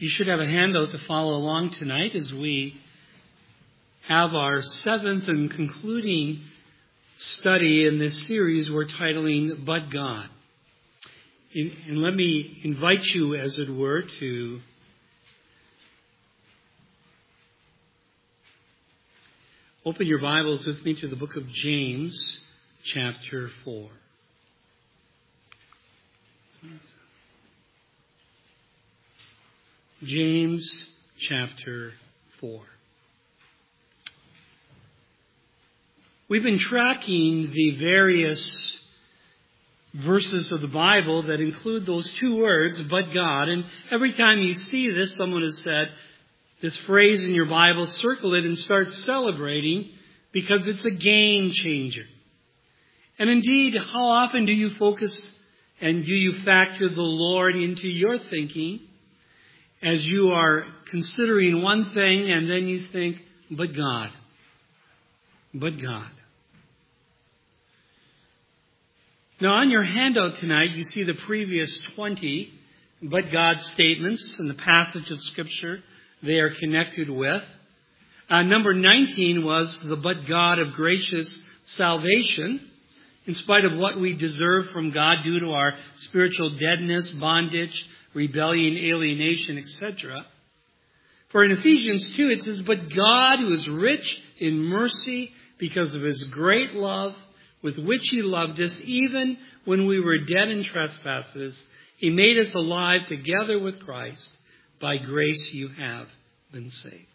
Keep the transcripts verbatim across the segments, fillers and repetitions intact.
You should have a handout to follow along tonight as we have our seventh and concluding study in this series we're titling But God. And let me invite you, as it were, to open your Bibles with me to the book of James, chapter four. James, chapter four. We've been tracking the various verses of the Bible that include those two words, but God. And every time you see this, someone has said, this phrase in your Bible, circle it and start celebrating because it's a game changer. And indeed, how often do you focus and do you factor the Lord into your thinking as you are considering one thing and then you think, but God, but God. Now on your handout tonight, you see the previous twenty but God statements in the passage of Scripture they are connected with. Uh, number nineteen was the but God of gracious salvation, in spite of what we deserve from God due to our spiritual deadness, bondage, rebellion, alienation, et cetera. For in Ephesians two it says, but God who is rich in mercy because of his great love with which he loved us, even when we were dead in trespasses, he made us alive together with Christ. By grace you have been saved.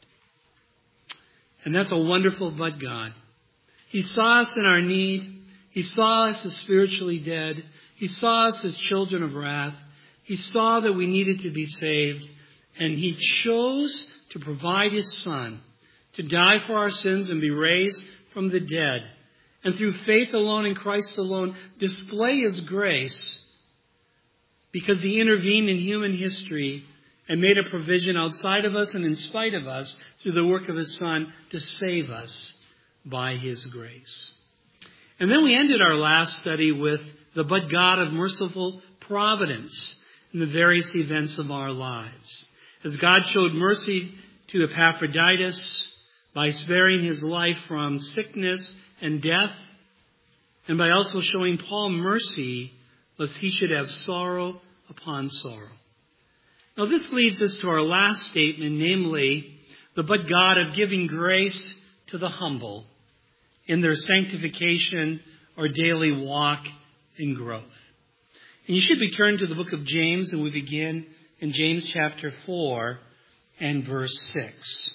And that's a wonderful but God. He saw us in our need. He saw us as spiritually dead. He saw us as children of wrath. He saw that we needed to be saved. And he chose to provide his Son to die for our sins and be raised from the dead. And through faith alone in Christ alone, display his grace because he intervened in human history and made a provision outside of us and in spite of us through the work of his Son to save us by his grace. And then we ended our last study with the but God of merciful providence in the various events of our lives. As God showed mercy to Epaphroditus by sparing his life from sickness and death, and by also showing Paul mercy lest he should have sorrow upon sorrow. Now this leads us to our last statement, namely, the but God of giving grace to the humble in their sanctification or daily walk in growth. And you should be turned to the book of James, and we begin in James chapter four and verse six.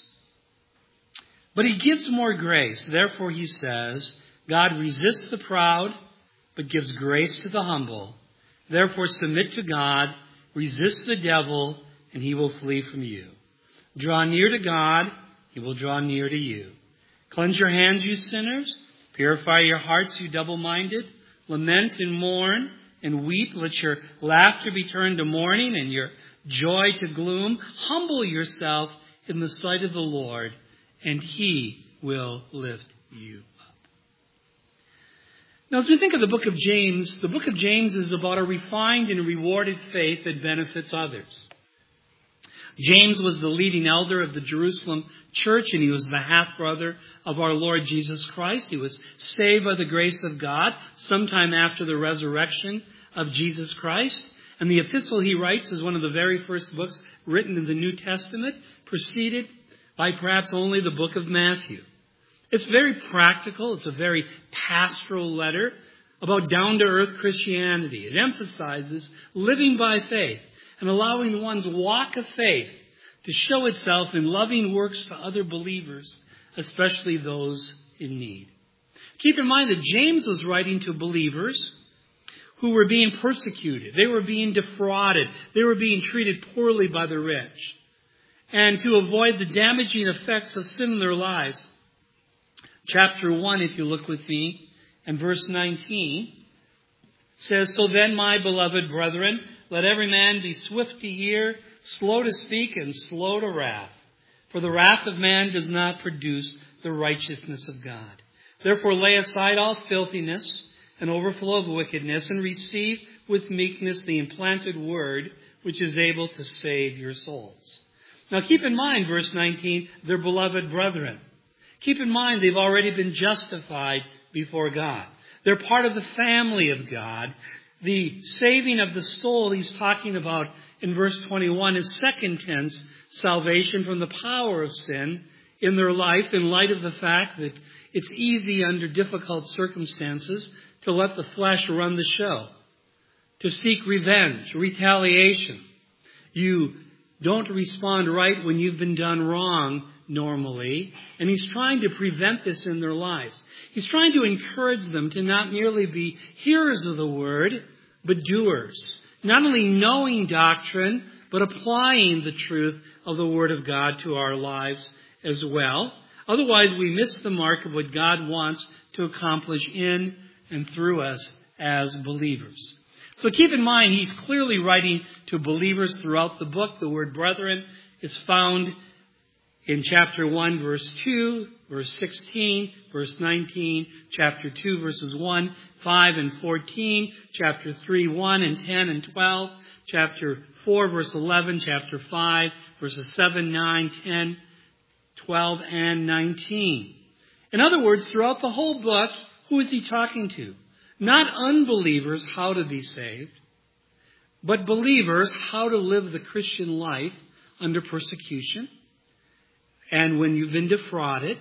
But he gives more grace. Therefore, he says, God resists the proud, but gives grace to the humble. Therefore, submit to God, resist the devil, and he will flee from you. Draw near to God, he will draw near to you. Cleanse your hands, you sinners. Purify your hearts, you double-minded. Lament and mourn and weep. Let your laughter be turned to mourning and your joy to gloom. Humble yourself in the sight of the Lord, and he will lift you up. Now, as we think of the book of James, the book of James is about a refined and rewarded faith that benefits others. James was the leading elder of the Jerusalem church, and he was the half-brother of our Lord Jesus Christ. He was saved by the grace of God sometime after the resurrection of Jesus Christ. And the epistle he writes is one of the very first books written in the New Testament, preceded by perhaps only the book of Matthew. It's very practical. It's a very pastoral letter about down-to-earth Christianity. It emphasizes living by faith and allowing one's walk of faith to show itself in loving works to other believers, especially those in need. Keep in mind that James was writing to believers who were being persecuted. They were being defrauded. They were being treated poorly by the rich. And to avoid the damaging effects of sin in their lives, chapter one, if you look with me, and verse nineteen, says, So then, my beloved brethren, let every man be swift to hear, slow to speak, and slow to wrath. For the wrath of man does not produce the righteousness of God. Therefore lay aside all filthiness and overflow of wickedness, and receive with meekness the implanted word, which is able to save your souls. Now keep in mind, verse nineteen, they're beloved brethren. Keep in mind, they've already been justified before God. They're part of the family of God. The saving of the soul he's talking about in verse twenty-one is second tense salvation from the power of sin in their life, in light of the fact that it's easy under difficult circumstances to let the flesh run the show, to seek revenge, retaliation. You don't respond right when you've been done wrong normally, and he's trying to prevent this in their lives. He's trying to encourage them to not merely be hearers of the word, but doers. Not only knowing doctrine, but applying the truth of the word of God to our lives as well. Otherwise, we miss the mark of what God wants to accomplish in and through us as believers. So keep in mind, he's clearly writing to believers throughout the book. The word brethren is found in chapter one, verse two, verse sixteen, verse nineteen, chapter two, verses one, five, and fourteen, chapter three, one, and ten, and twelve, chapter four, verse eleven, chapter five, verses seven, nine, ten, twelve, and nineteen. In other words, throughout the whole book, who is he talking to? Not unbelievers, how to be saved, but believers, how to live the Christian life under persecution, and when you've been defrauded,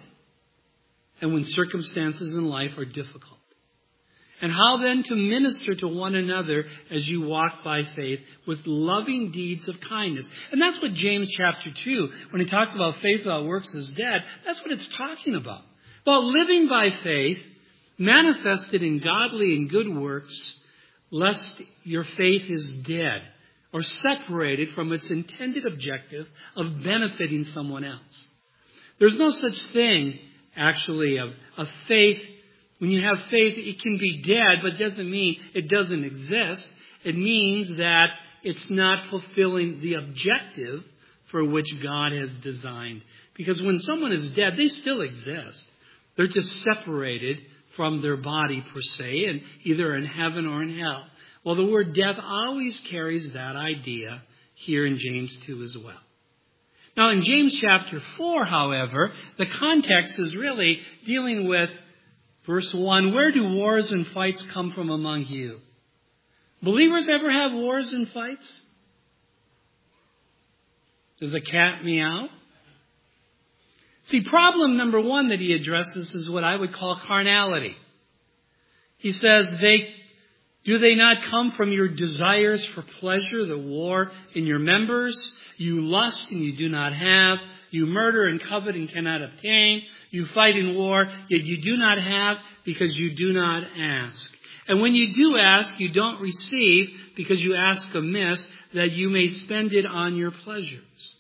and when circumstances in life are difficult. And how then to minister to one another as you walk by faith with loving deeds of kindness. And that's what James chapter two, when he talks about faith without works is dead, that's what it's talking about. About living by faith, manifested in godly and good works, lest your faith is dead or separated from its intended objective of benefiting someone else. There's no such thing, actually, of, of faith. When you have faith, it can be dead, but it doesn't mean it doesn't exist. It means that it's not fulfilling the objective for which God has designed. Because when someone is dead, they still exist. They're just separated from their body, per se, and either in heaven or in hell. Well, the word death always carries that idea here in James two as well. Now, in James chapter four, however, the context is really dealing with verse one. Where do wars and fights come from among you? Believers ever have wars and fights? Does a cat meow? See, problem number one that he addresses is what I would call carnality. He says, they do they not come from your desires for pleasure, the war in your members? You lust and you do not have. You murder and covet and cannot obtain. You fight in war, yet you do not have because you do not ask. And when you do ask, you don't receive because you ask amiss, that you may spend it on your pleasures.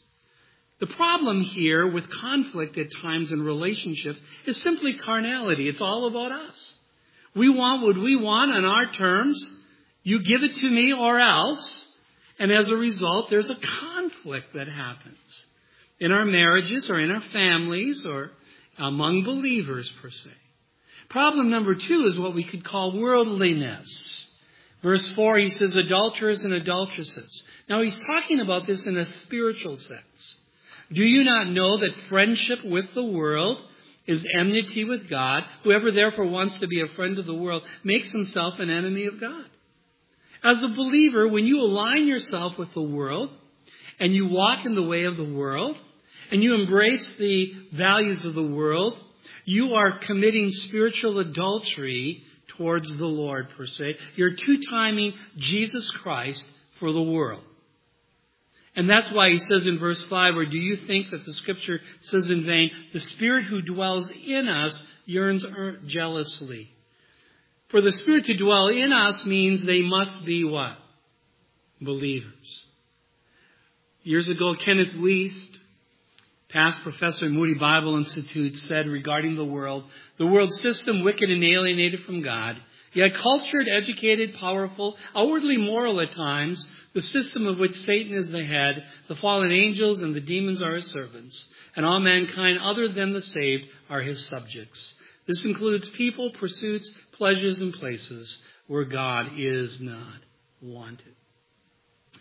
The problem here with conflict at times in relationships is simply carnality. It's all about us. We want what we want on our terms. You give it to me or else. And as a result, there's a conflict that happens in our marriages or in our families or among believers per se. Problem number two is what we could call worldliness. Verse four, he says adulterers and adulteresses. Now he's talking about this in a spiritual sense. Do you not know that friendship with the world is enmity with God? Whoever therefore wants to be a friend of the world makes himself an enemy of God. As a believer, when you align yourself with the world and you walk in the way of the world and you embrace the values of the world, you are committing spiritual adultery towards the Lord, per se. You're two-timing Jesus Christ for the world. And that's why he says in verse five, or do you think that the scripture says in vain, the Spirit who dwells in us yearns jealously. For the Spirit to dwell in us means they must be what? Believers. Years ago, Kenneth Wiest, past professor at Moody Bible Institute, said regarding the world, the world system wicked and alienated from God, yet cultured, educated, powerful, outwardly moral at times, the system of which Satan is the head, the fallen angels and the demons are his servants, and all mankind other than the saved are his subjects. This includes people, pursuits, pleasures, and places where God is not wanted.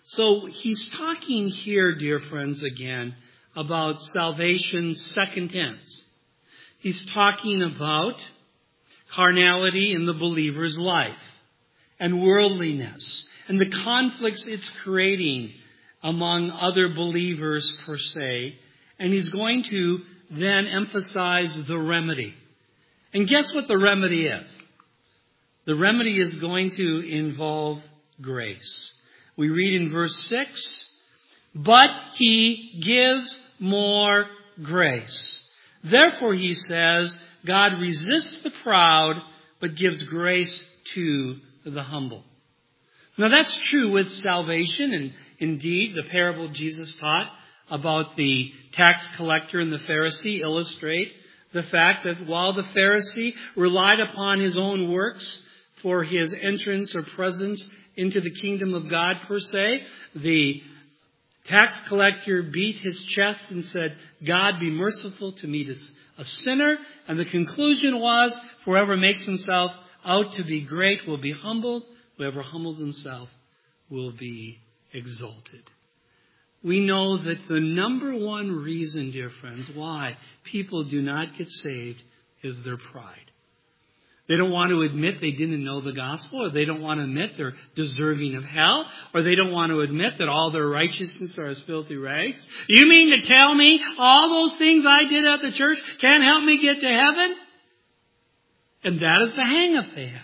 So he's talking here, dear friends, again, about salvation's second tense. He's talking about carnality in the believer's life and worldliness and the conflicts it's creating among other believers per se. And he's going to then emphasize the remedy. And guess what the remedy is? The remedy is going to involve grace. We read in verse six, but he gives more grace. Therefore, he says, God resists the proud, but gives grace to the humble. Now, that's true with salvation. And indeed, the parable Jesus taught about the tax collector and the Pharisee illustrate the fact that while the Pharisee relied upon his own works for his entrance or presence into the kingdom of God per se, the tax collector beat his chest and said, God, be merciful to me, a sinner. And the conclusion was, whoever makes himself out to be great will be humbled. Whoever humbles himself will be exalted. We know that the number one reason, dear friends, why people do not get saved is their pride. They don't want to admit they didn't know the gospel, or they don't want to admit they're deserving of hell, or they don't want to admit that all their righteousness are as filthy rags. You mean to tell me all those things I did at the church can't help me get to heaven? And that is the hang-up they have.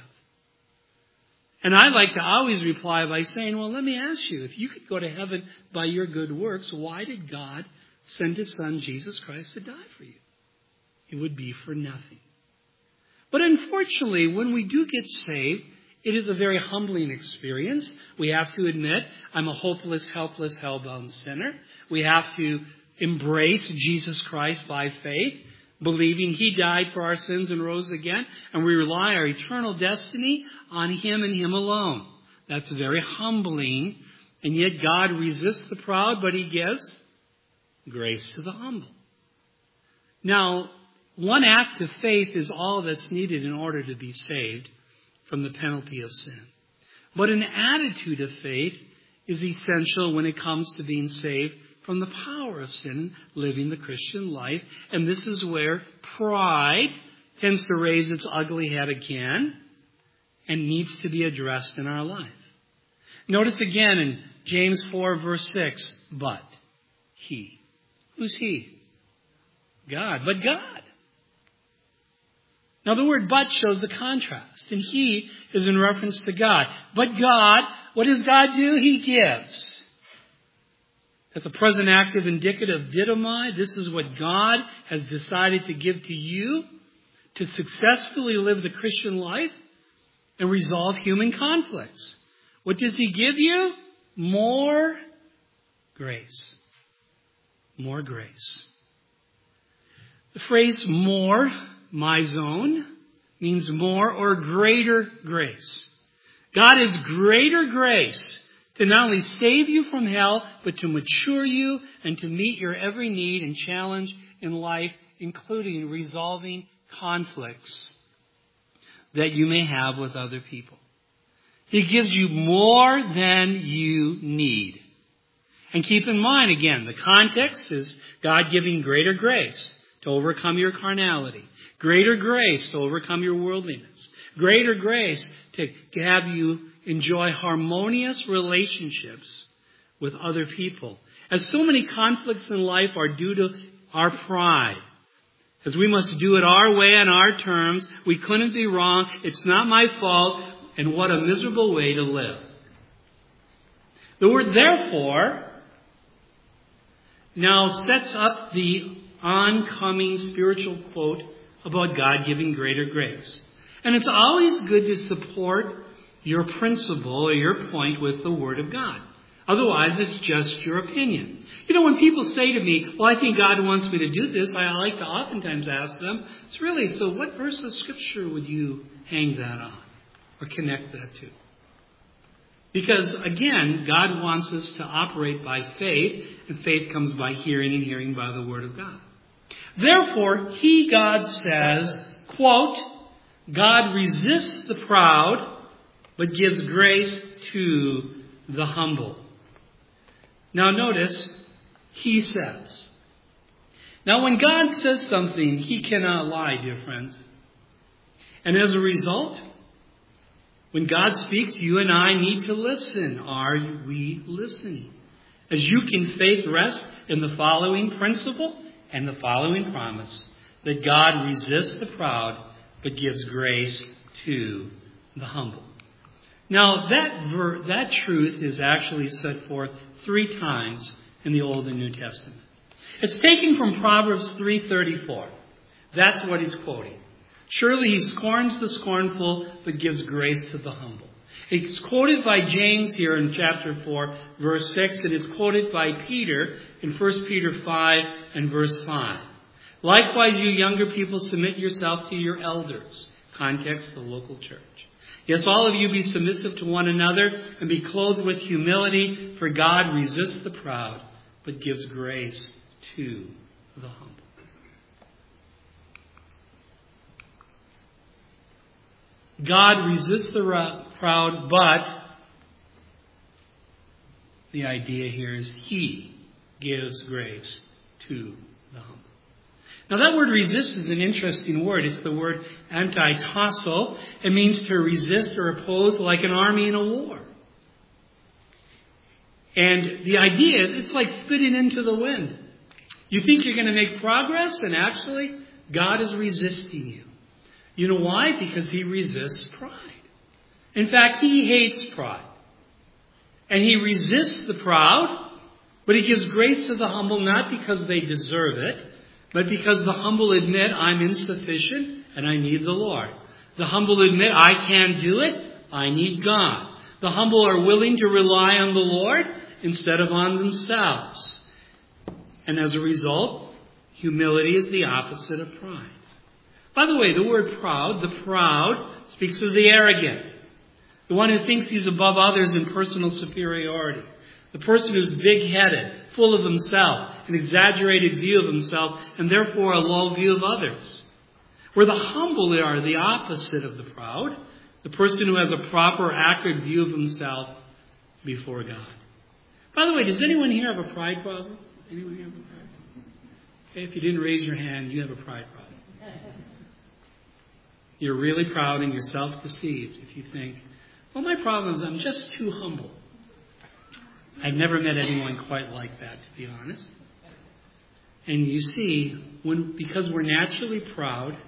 And I like to always reply by saying, well, let me ask you, if you could go to heaven by your good works, why did God send His Son, Jesus Christ, to die for you? It would be for nothing. But unfortunately, when we do get saved, it is a very humbling experience. We have to admit, I'm a hopeless, helpless, hell-bound sinner. We have to embrace Jesus Christ by faith, believing He died for our sins and rose again, and we rely our eternal destiny on Him and Him alone. That's very humbling, and yet God resists the proud, but He gives grace to the humble. Now, one act of faith is all that's needed in order to be saved from the penalty of sin. But an attitude of faith is essential when it comes to being saved from the power of sin, living the Christian life. And this is where pride tends to raise its ugly head again and needs to be addressed in our life. Notice again in James four, verse six, but He. Who's He? God. But God. Now the word but shows the contrast. And He is in reference to God. But God, what does God do? He gives. That's a present active indicative didomai. This is what God has decided to give to you to successfully live the Christian life and resolve human conflicts. What does He give you? More grace. More grace. The phrase more, mizon, means more or greater grace. God is greater grace to not only save you from hell, but to mature you and to meet your every need and challenge in life, including resolving conflicts that you may have with other people. He gives you more than you need. And keep in mind, again, the context is God giving greater grace to overcome your carnality, greater grace to overcome your worldliness, greater grace to have you enjoy harmonious relationships with other people. As so many conflicts in life are due to our pride. As we must do it our way on our terms. We couldn't be wrong. It's not my fault. And what a miserable way to live. The word therefore now sets up the oncoming spiritual quote about God giving greater grace. And it's always good to support your principle or your point with the Word of God. Otherwise, it's just your opinion. You know, when people say to me, well, I think God wants me to do this, I like to oftentimes ask them, it's really, so what verse of Scripture would you hang that on or connect that to? Because, again, God wants us to operate by faith, and faith comes by hearing and hearing by the Word of God. Therefore, He, God, says, quote, God resists the proud, but gives grace to the humble. Now notice, he says. Now when God says something, he cannot lie, dear friends. And as a result, when God speaks, you and I need to listen. Are we listening? As you can faith rest in the following principle and the following promise, that God resists the proud, but gives grace to the humble. Now, that ver- that truth is actually set forth three times in the Old and New Testament. It's taken from Proverbs three thirty-four. That's what he's quoting. Surely he scorns the scornful, but gives grace to the humble. It's quoted by James here in chapter four, verse six, and it's quoted by Peter in First Peter five and verse five. Likewise, you younger people, submit yourself to your elders. Context, the local church. Yes, all of you be submissive to one another and be clothed with humility, for God resists the proud, but gives grace to the humble. God resists the proud, but the idea here is he gives grace to the humble. Now that word resist is an interesting word. It's the word antitasso. It means to resist or oppose like an army in a war. And the idea, it's like spitting into the wind. You think you're going to make progress, and actually, God is resisting you. You know why? Because he resists pride. In fact, he hates pride. And he resists the proud, but he gives grace to the humble not because they deserve it, but because the humble admit, I'm insufficient and I need the Lord. The humble admit, I can't do it, I need God. The humble are willing to rely on the Lord instead of on themselves. And as a result, humility is the opposite of pride. By the way, the word proud, the proud, speaks of the arrogant. The one who thinks he's above others in personal superiority. The person who's big-headed, full of himself, an exaggerated view of himself, and therefore a low view of others. Where the humble are the opposite of the proud, the person who has a proper, accurate view of himself before God. By the way, does anyone here have a pride problem? Anyone here have a pride problem? Okay, if you didn't raise your hand, you have a pride problem. You're really proud and you're self-deceived if you think, well, my problem is I'm just too humble. I've never met anyone quite like that, to be honest. And you see, when because we're naturally proud,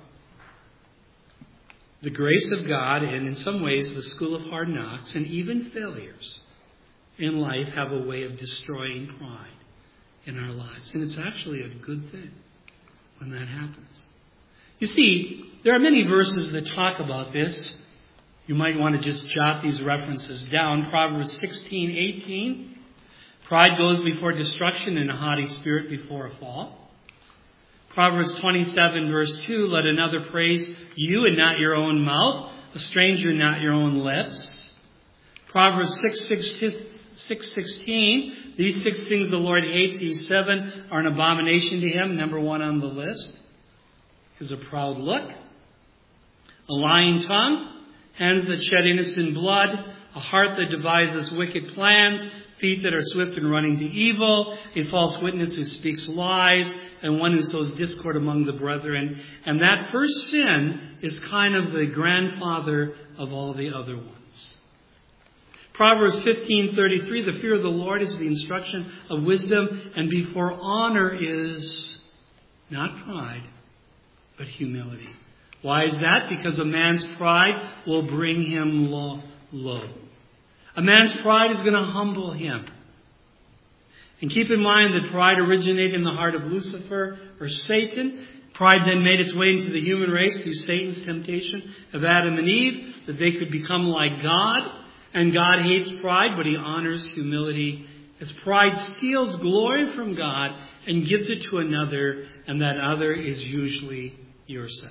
the grace of God, and in some ways the school of hard knocks, and even failures in life have a way of destroying pride in our lives. And it's actually a good thing when that happens. You see, there are many verses that talk about this. You might want to just jot these references down. Proverbs sixteen eighteen. Pride goes before destruction and a haughty spirit before a fall. Proverbs twenty-seven verse two. Let another praise you and not your own mouth. A stranger not your own lips. Proverbs six sixteen. These six things the Lord hates. These seven are an abomination to him. Number one on the list is a proud look, a lying tongue, hands that shed innocent blood, a heart that devises wicked plans, feet that are swift in running to evil, a false witness who speaks lies, and one who sows discord among the brethren. And that first sin is kind of the grandfather of all the other ones. Proverbs fifteen thirty-three, the fear of the Lord is the instruction of wisdom, and before honor is not pride, but humility. Why is that? Because a man's pride will bring him low. low. A man's pride is going to humble him. And keep in mind that pride originated in the heart of Lucifer or Satan. Pride then made its way into the human race through Satan's temptation of Adam and Eve, that they could become like God. And God hates pride, but he honors humility, as pride steals glory from God and gives it to another, and that other is usually yourself.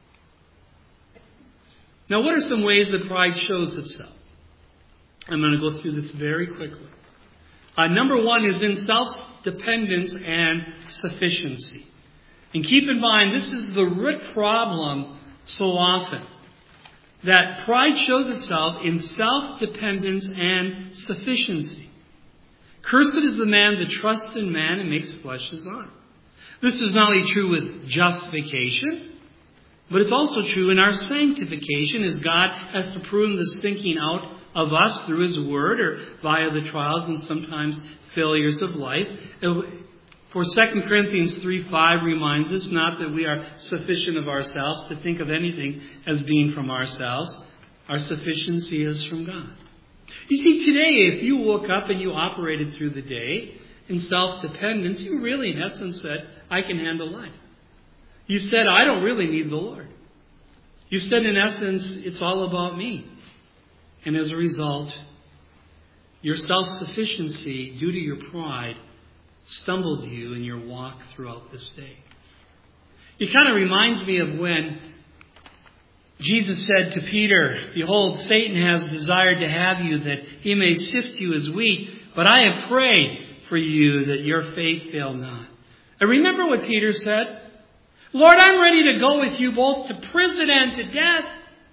Now, what are some ways that pride shows itself? I'm going to go through this very quickly. Uh, number one is in self-dependence and sufficiency. And keep in mind, this is the root problem so often. That pride shows itself in self-dependence and sufficiency. Cursed is the man that trusts in man and makes flesh his arm. This is not only true with justification, but it's also true in our sanctification, as God has to prune this thinking out of us through His Word or via the trials and sometimes failures of life. For Second Corinthians three five reminds us not that we are sufficient of ourselves to think of anything as being from ourselves. Our sufficiency is from God. You see, today, if you woke up and you operated through the day in self-dependence, you really, in essence, said, I can handle life. You said, I don't really need the Lord. You said, in essence, it's all about me. And as a result, your self-sufficiency, due to your pride, stumbled you in your walk throughout this day. It kind of reminds me of when Jesus said to Peter, Behold, Satan has desired to have you that he may sift you as wheat, but I have prayed for you that your faith fail not. And remember what Peter said? Lord, I'm ready to go with you both to prison and to death.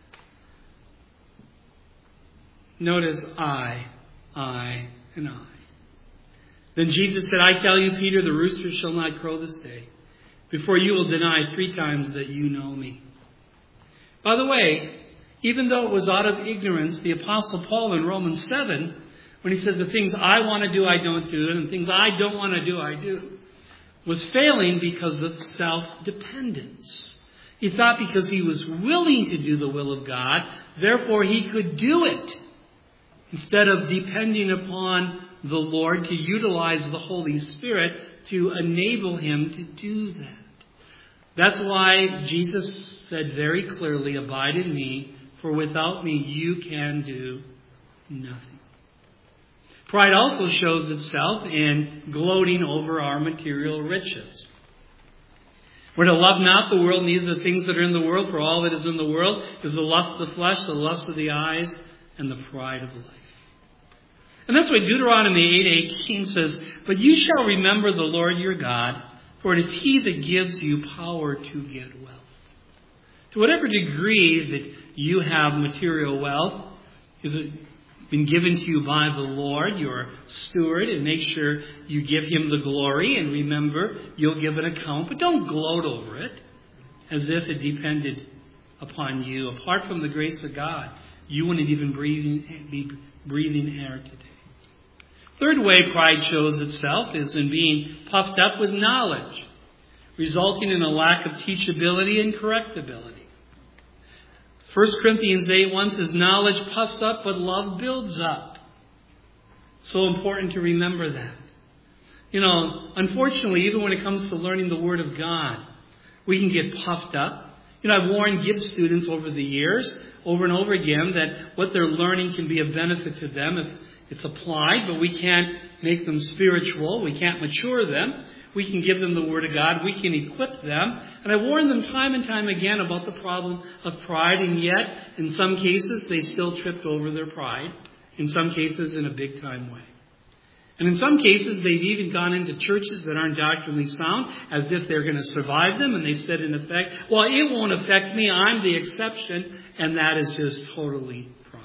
Notice I, I, and I. Then Jesus said, I tell you, Peter, the rooster shall not crow this day before you will deny three times that you know me. By the way, even though it was out of ignorance, the Apostle Paul in Romans seven, when he said the things I want to do, I don't do, and the things I don't want to do, I do, was failing because of self-dependence. He thought because he was willing to do the will of God, therefore he could do it, instead of depending upon the Lord to utilize the Holy Spirit to enable him to do that. That's why Jesus said very clearly, abide in me, for without me you can do nothing. Pride also shows itself in gloating over our material riches. We're to love not the world, neither the things that are in the world, for all that is in the world is the lust of the flesh, the lust of the eyes, and the pride of life. And that's why Deuteronomy eight eighteen says, But you shall remember the Lord your God, for it is He that gives you power to get wealth. To whatever degree that you have material wealth, is it been given to you by the Lord, your steward, and make sure you give Him the glory, and remember, you'll give an account, but don't gloat over it as if it depended upon you. Apart from the grace of God, you wouldn't even breathing, be breathing air today. Third way pride shows itself is in being puffed up with knowledge, resulting in a lack of teachability and correctability. First Corinthians eight one says, knowledge puffs up, but love builds up. So important to remember that. You know, unfortunately, even when it comes to learning the Word of God, we can get puffed up. You know, I've warned Gibbs students over the years, over and over again, that what they're learning can be of benefit to them if it's applied, but we can't make them spiritual. We can't mature them. We can give them the Word of God. We can equip them. And I warn them time and time again about the problem of pride, and yet, in some cases, they still tripped over their pride. In some cases, in a big-time way. And in some cases, they've even gone into churches that aren't doctrinally sound, as if they're going to survive them, and they've said, in effect, well, it won't affect me. I'm the exception, and that is just totally pride.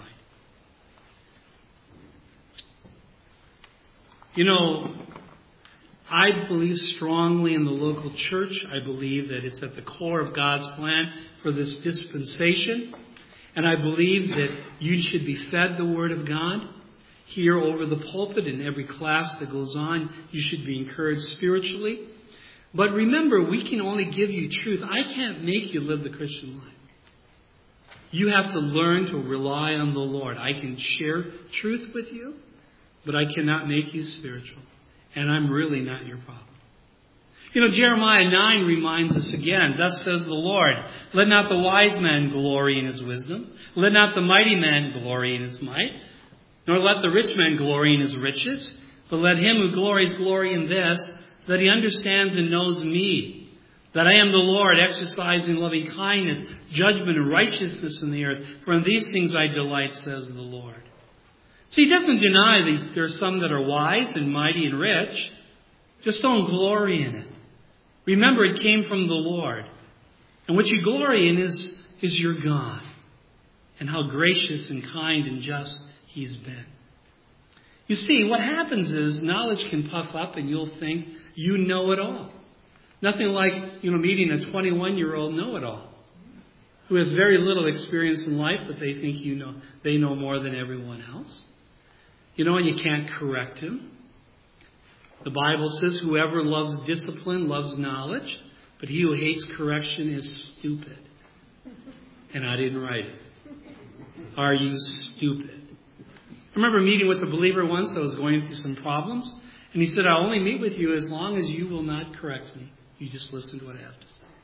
You know, I believe strongly in the local church. I believe that it's at the core of God's plan for this dispensation. And I believe that you should be fed the Word of God. Here over the pulpit, in every class that goes on, you should be encouraged spiritually. But remember, we can only give you truth. I can't make you live the Christian life. You have to learn to rely on the Lord. I can share truth with you, but I cannot make you spiritual. And I'm really not your problem. You know, Jeremiah nine reminds us again, thus says the Lord, let not the wise man glory in his wisdom. Let not the mighty man glory in his might. Nor let the rich man glory in his riches. But let him who glories glory in this, that he understands and knows me. That I am the Lord, exercising loving kindness, judgment, and righteousness in the earth. For in these things I delight, says the Lord. So he doesn't deny that there are some that are wise and mighty and rich. Just don't glory in it. Remember, it came from the Lord. And what you glory in is, is your God. And how gracious and kind and just He's been. You see, what happens is knowledge can puff up and you'll think you know it all. Nothing like, you know, meeting a twenty-one-year-old know-it-all who has very little experience in life, but they think you know they know more than everyone else. You know, and you can't correct him. The Bible says whoever loves discipline loves knowledge, but he who hates correction is stupid. And I didn't write it. Are you stupid? I remember meeting with a believer once that was going through some problems, and he said, I'll only meet with you as long as you will not correct me. You just listen to what I have to say.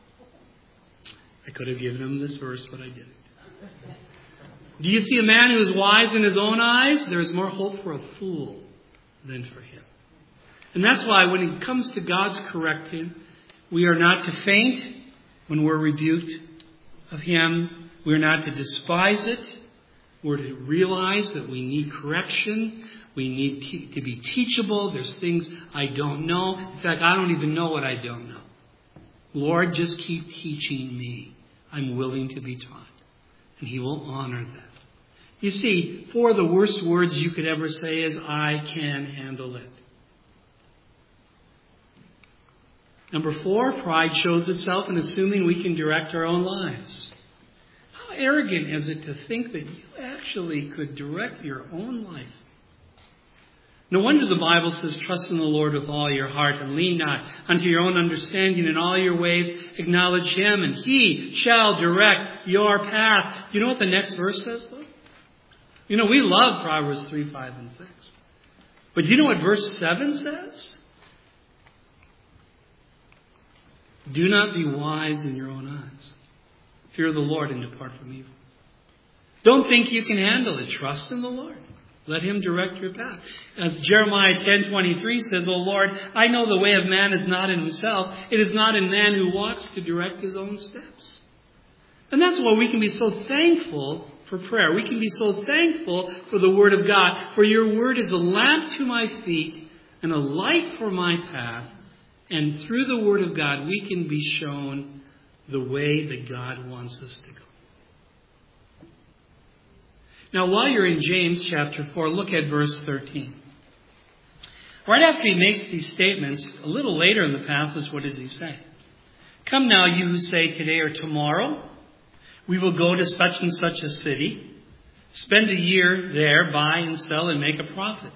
I could have given him this verse, but I didn't. Do you see a man who is wise in his own eyes? There is more hope for a fool than for him. And that's why when it comes to God's correcting, we are not to faint when we're rebuked of him. We're not to despise it. We're to realize that we need correction. We need te- to be teachable. There's things I don't know. In fact, I don't even know what I don't know. Lord, just keep teaching me. I'm willing to be taught. And he will honor that. You see, four of the worst words you could ever say is, I can handle it. Number four, pride shows itself in assuming we can direct our own lives. How arrogant is it to think that you actually could direct your own life? No wonder the Bible says, trust in the Lord with all your heart and lean not unto your own understanding. In all your ways acknowledge him, and he shall direct your path. Do you know what the next verse says, though? You know, we love Proverbs three, five, and six. But do you know what verse seven says? Do not be wise in your own eyes. Fear the Lord and depart from evil. Don't think you can handle it. Trust in the Lord. Let him direct your path. As Jeremiah ten twenty-three says, O Lord, I know the way of man is not in himself. It is not in man who walks to direct his own steps. And that's why we can be so thankful for prayer. We can be so thankful for the Word of God. For your Word is a lamp to my feet and a light for my path. And through the Word of God, we can be shown the way that God wants us to go. Now, while you're in James chapter four, look at verse thirteen. Right after he makes these statements, a little later in the passage, what does he say? Come now, you who say today or tomorrow, we will go to such and such a city, spend a year there, buy and sell and make a profit.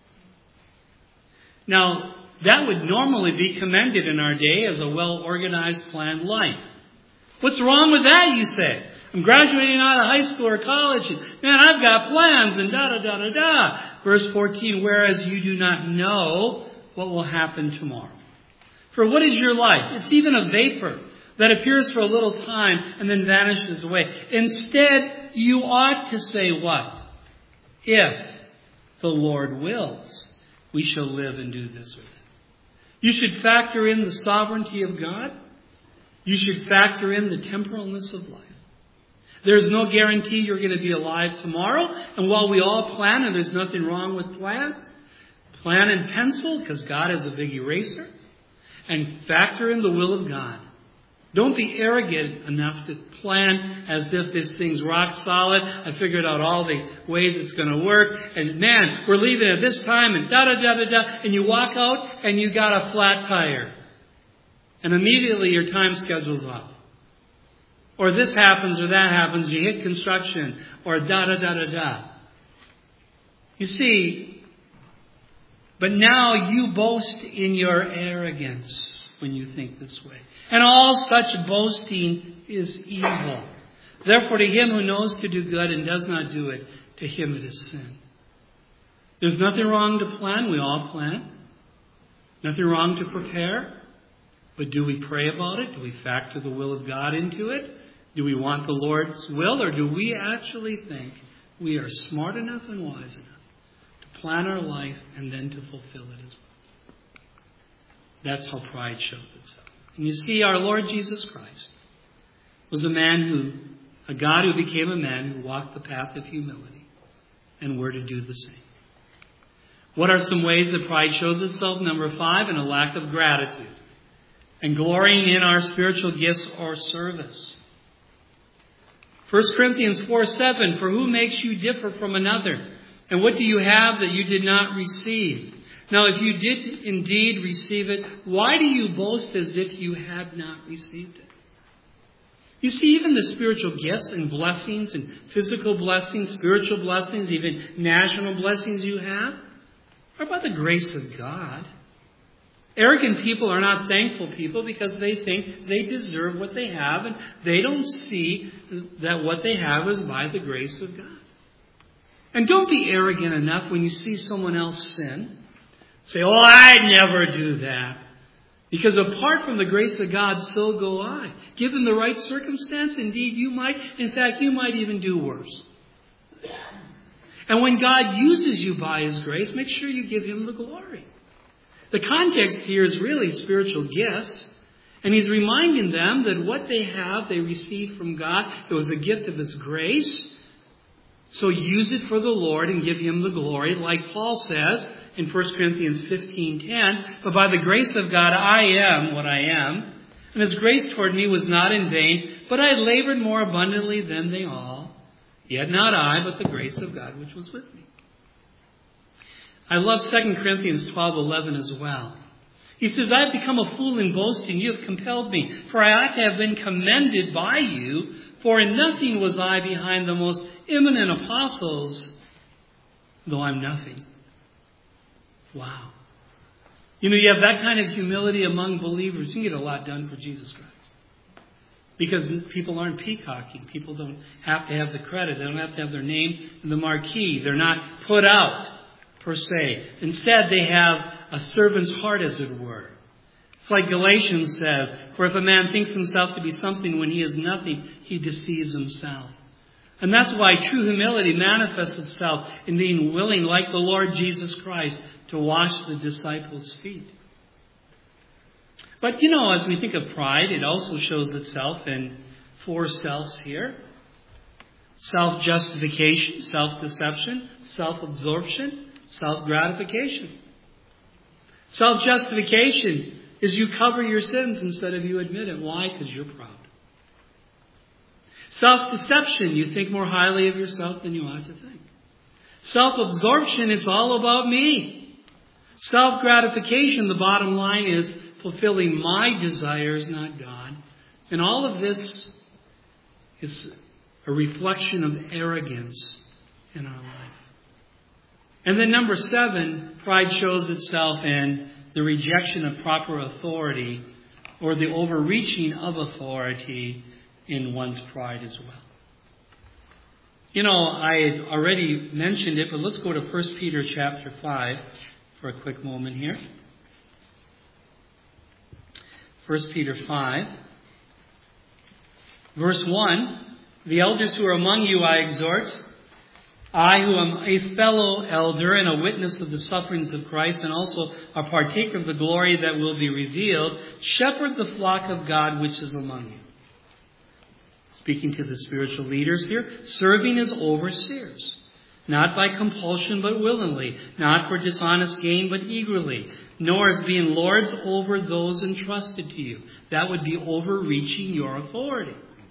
Now, that would normally be commended in our day as a well-organized, planned life. What's wrong with that, you say? I'm graduating out of high school or college, and man, I've got plans, and da-da-da-da-da. Verse fourteen, whereas you do not know what will happen tomorrow. For what is your life? It's even a vapor that appears for a little time and then vanishes away. Instead, you ought to say what? If the Lord wills, we shall live and do this or that. You should factor in the sovereignty of God. You should factor in the temporalness of life. There's no guarantee you're going to be alive tomorrow. And while we all plan, and there's nothing wrong with plans, plan in pencil, because God is a big eraser, and factor in the will of God. Don't be arrogant enough to plan as if this thing's rock solid. I figured out all the ways it's going to work. And man, we're leaving at this time and da-da-da-da-da. And you walk out and you got a flat tire. And immediately your time schedule's off. Or this happens or that happens. You hit construction or da-da-da-da-da. You see, but now you boast in your arrogance when you think this way. And all such boasting is evil. Therefore, to him who knows to do good and does not do it, to him it is sin. There's nothing wrong to plan. We all plan. Nothing wrong to prepare. But do we pray about it? Do we factor the will of God into it? Do we want the Lord's will? Or do we actually think we are smart enough and wise enough to plan our life and then to fulfill it as well? That's how pride shows itself. And you see, our Lord Jesus Christ was a man who, a God who became a man who walked the path of humility, and we're to do the same. What are some ways that pride shows itself? Number five, in a lack of gratitude and glorying in our spiritual gifts or service. First Corinthians four seven, for who makes you differ from another? And what do you have that you did not receive? Now, if you did indeed receive it, why do you boast as if you had not received it? You see, even the spiritual gifts and blessings and physical blessings, spiritual blessings, even national blessings you have, are by the grace of God. Arrogant people are not thankful people because they think they deserve what they have, and they don't see that what they have is by the grace of God. And don't be arrogant enough when you see someone else sin. Say, oh, I'd never do that. Because apart from the grace of God, so go I. Given the right circumstance, indeed you might, in fact, you might even do worse. And when God uses you by His grace, make sure you give Him the glory. The context here is really spiritual gifts. And He's reminding them that what they have, they received from God. It was a gift of His grace. So use it for the Lord and give Him the glory. Like Paul says in First Corinthians fifteen ten, but by the grace of God I am what I am. And His grace toward me was not in vain, but I labored more abundantly than they all. Yet not I, but the grace of God which was with me. I love Second Corinthians twelve eleven as well. He says, I have become a fool in boasting. You have compelled me, for I ought to have been commended by you. For in nothing was I behind the most eminent apostles, though I'm nothing. Wow. You know, you have that kind of humility among believers, you can get a lot done for Jesus Christ. Because people aren't peacocking. People don't have to have the credit. They don't have to have their name in the marquee. They're not put out, per se. Instead, they have a servant's heart, as it were. It's like Galatians says, for if a man thinks himself to be something when he is nothing, he deceives himself. And that's why true humility manifests itself in being willing, like the Lord Jesus Christ, to wash the disciples' feet. But, you know, as we think of pride, it also shows itself in four selves here. Self-justification, self-deception, self-absorption, self-gratification. Self-justification is you cover your sins instead of you admit it. Why? Because you're proud. Self-deception, you think more highly of yourself than you ought to think. Self-absorption, it's all about me. Self-gratification, the bottom line is fulfilling my desires, not God. And all of this is a reflection of arrogance in our life. And then number seven, pride shows itself in the rejection of proper authority or the overreaching of authority in one's pride as well. You know, I had already mentioned it, but let's go to First Peter chapter five for a quick moment here. First Peter five, verse one, the elders who are among you I exhort, I who am a fellow elder and a witness of the sufferings of Christ and also a partaker of the glory that will be revealed, shepherd the flock of God which is among you. Speaking to the spiritual leaders here, serving as overseers, not by compulsion but willingly, not for dishonest gain but eagerly, nor as being lords over those entrusted to you. That would be overreaching your authority.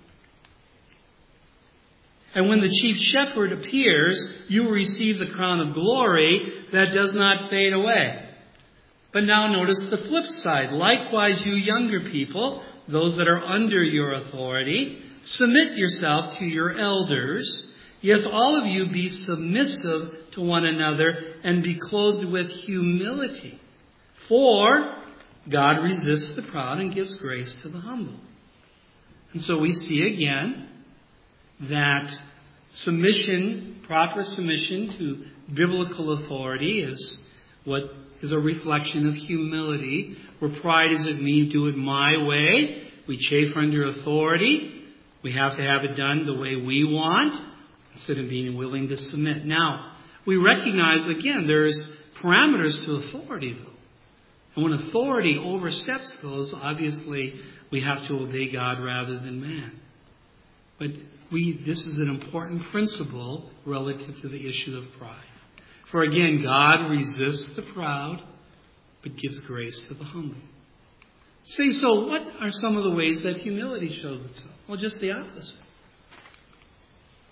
And when the chief shepherd appears, you will receive the crown of glory that does not fade away. But now notice the flip side. Likewise, you younger people, those that are under your authority, submit yourself to your elders. Yes, all of you be submissive to one another and be clothed with humility. For God resists the proud and gives grace to the humble. And so we see again that submission, proper submission to biblical authority is what is a reflection of humility, where pride is of me, do it my way. We chafe under authority. We have to have it done the way we want instead of being willing to submit. Now, we recognize, again, there's parameters to authority, though. And when authority oversteps those, obviously we have to obey God rather than man. But we, this is an important principle relative to the issue of pride. For again, God resists the proud, but gives grace to the humble. Say, so what are some of the ways that humility shows itself? Well, just the opposite.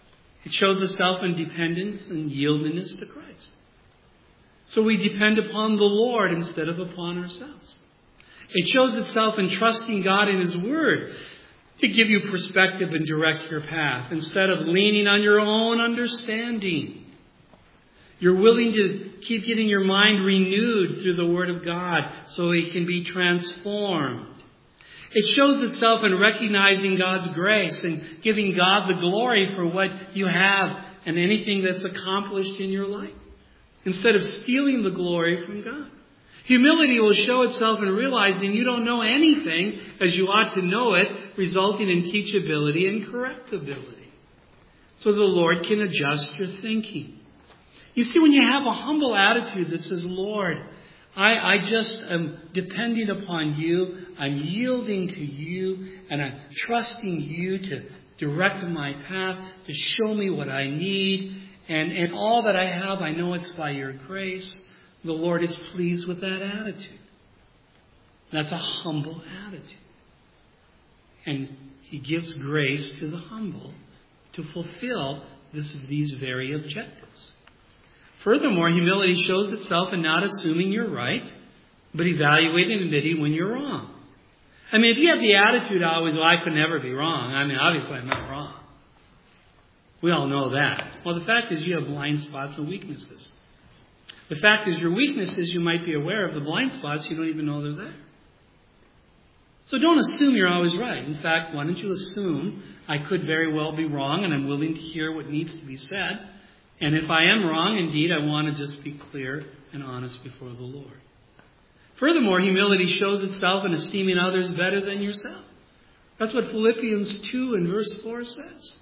It shows itself in dependence and yieldedness to Christ. So we depend upon the Lord instead of upon ourselves. It shows itself in trusting God in His Word to give you perspective and direct your path instead of leaning on your own understanding. You're willing to keep getting your mind renewed through the Word of God so it can be transformed. It shows itself in recognizing God's grace and giving God the glory for what you have and anything that's accomplished in your life, instead of stealing the glory from God. Humility will show itself in realizing you don't know anything as you ought to know it, resulting in teachability and correctability, so the Lord can adjust your thinking. You see, when you have a humble attitude that says, Lord, I, I just am depending upon you, I'm yielding to you, and I'm trusting you to direct my path, to show me what I need, and, and all that I have, I know it's by your grace. The Lord is pleased with that attitude. That's a humble attitude. And He gives grace to the humble to fulfill this, these very objectives. Furthermore, humility shows itself in not assuming you're right, but evaluating and admitting when you're wrong. I mean, if you have the attitude always, well, I could never be wrong. I mean, obviously I'm not wrong. We all know that. Well, the fact is you have blind spots and weaknesses. The fact is your weaknesses you might be aware of. The blind spots, you don't even know they're there. So don't assume you're always right. In fact, why don't you assume I could very well be wrong and I'm willing to hear what needs to be said. And if I am wrong, indeed, I want to just be clear and honest before the Lord. Furthermore, humility shows itself in esteeming others better than yourself. That's what Philippians two and verse four says.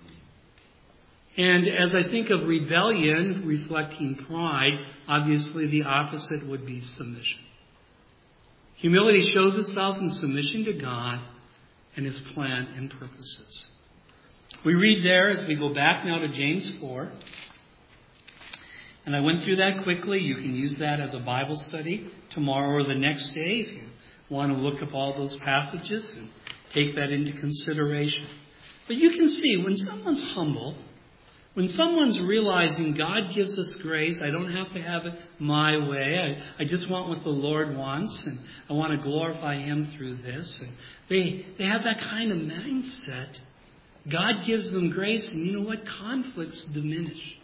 And as I think of rebellion reflecting pride, obviously the opposite would be submission. Humility shows itself in submission to God and His plan and purposes. We read there, as we go back now to James four, and I went through that quickly. You can use that as a Bible study tomorrow or the next day if you want to look up all those passages and take that into consideration. But you can see when someone's humble, when someone's realizing God gives us grace, I don't have to have it my way. I, I just want what the Lord wants, and I want to glorify Him through this. And they, they have that kind of mindset. God gives them grace, and you know what? Conflicts diminish.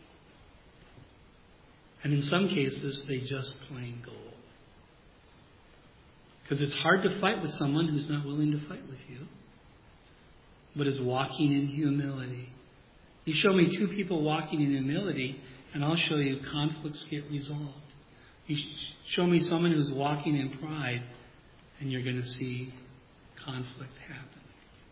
And in some cases, they just plain go. Because it's hard to fight with someone who's not willing to fight with you, but is walking in humility. You show me two people walking in humility, and I'll show you conflicts get resolved. You show me someone who's walking in pride, and you're going to see conflict happen.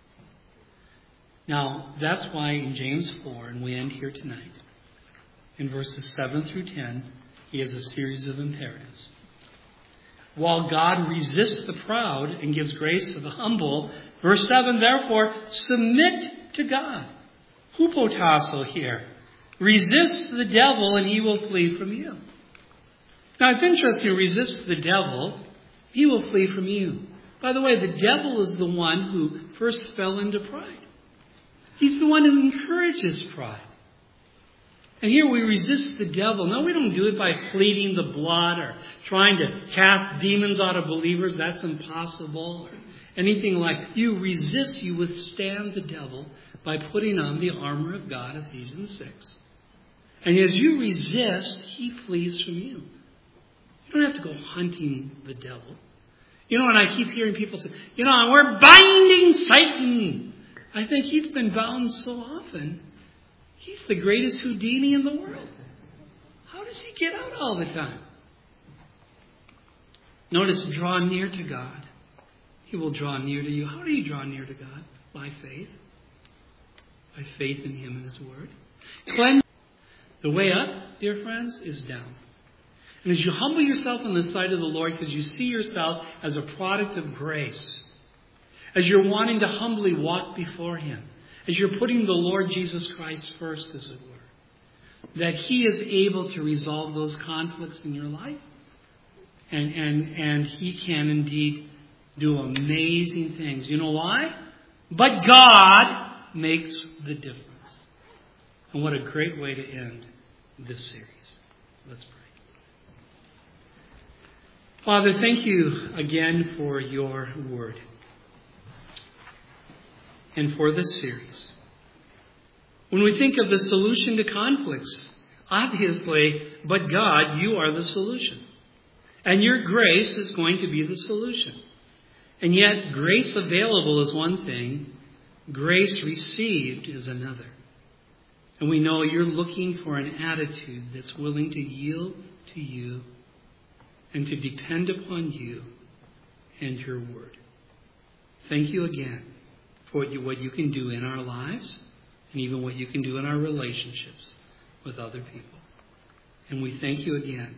Now, that's why in James four, and we end here tonight, in verses seven through ten, he has a series of imperatives. While God resists the proud and gives grace to the humble, verse seven, therefore, submit to God. Hupotasso here. Resist the devil and he will flee from you. Now it's interesting, resist the devil, he will flee from you. By the way, the devil is the one who first fell into pride. He's the one who encourages pride. And here we resist the devil. No, we don't do it by pleading the blood or trying to cast demons out of believers. That's impossible. Or anything like you resist, you withstand the devil by putting on the armor of God, Ephesians six. And as you resist, he flees from you. You don't have to go hunting the devil. You know, and I keep hearing people say, you know, we're binding Satan. I think he's been bound so often. He's the greatest Houdini in the world. How does he get out all the time? Notice, draw near to God. He will draw near to you. How do you draw near to God? By faith. By faith in Him and His Word. Cleanse. The way up, dear friends, is down. And as you humble yourself on the sight of the Lord, because you see yourself as a product of grace, as you're wanting to humbly walk before Him, as you're putting the Lord Jesus Christ first, as it were, that He is able to resolve those conflicts in your life, and and and He can indeed do amazing things. You know why? But God makes the difference. And what a great way to end this series. Let's pray. Father, thank you again for your word and for this series. When we think of the solution to conflicts, obviously, but God, you are the solution. And your grace is going to be the solution. And yet, grace available is one thing, grace received is another. And we know you're looking for an attitude that's willing to yield to you and to depend upon you and your word. Thank you again for what you, what you can do in our lives and even what you can do in our relationships with other people. And we thank you again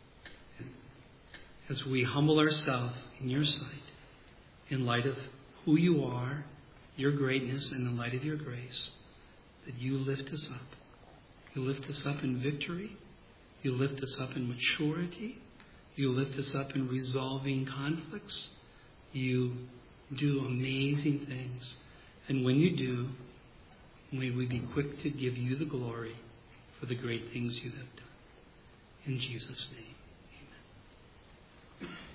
as we humble ourselves in your sight in light of who you are, your greatness, and in light of your grace, that you lift us up. You lift us up in victory. You lift us up in maturity. You lift us up in resolving conflicts. You do amazing things. And when you do, may we be quick to give you the glory for the great things you have done. In Jesus' name.